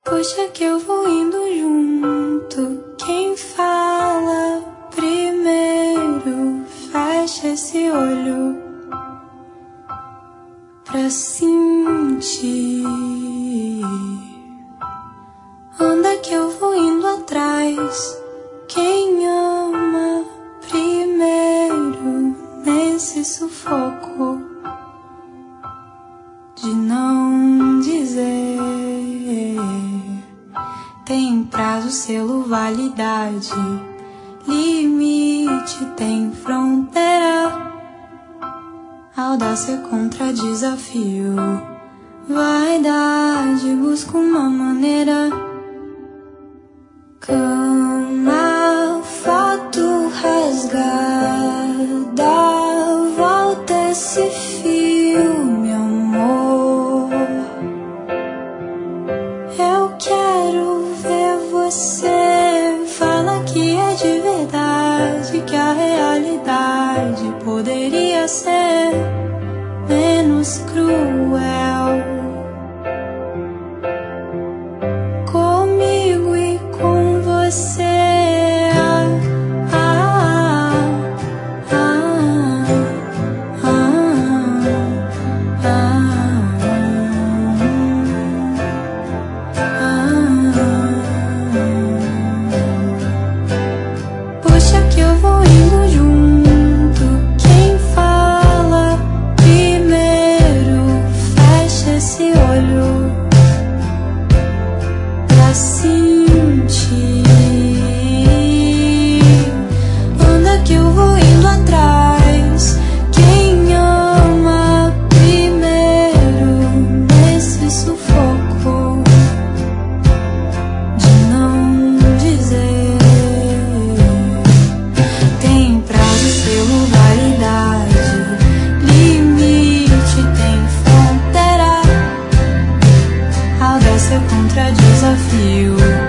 Puxa que eu vou indo junto. Quem fala primeiro fecha esse olho pra sentir. Anda que eu vou indo atrás. Quem ama primeiro nesse sufoco de não dizer. Tem prazo, selo, validade, limite, tem fronteira. Audácia contra desafio, vaidade, busca uma maneira. Cama, foto rasgada, volta esse filme, amor. Eu quero ver você. Fala que é de verdade, que a realidade poderia ser menos cruel. Comigo e com você. Puxa que eu vou indo junto. Quem fala primeiro fecha esse olho pra sentir. Anda que eu vou indo atrás. Quem ama primeiro nesse sufoco de não dizer. Tem prazo, selo, validade, limite, tem fronteira. Audácia contra desafio,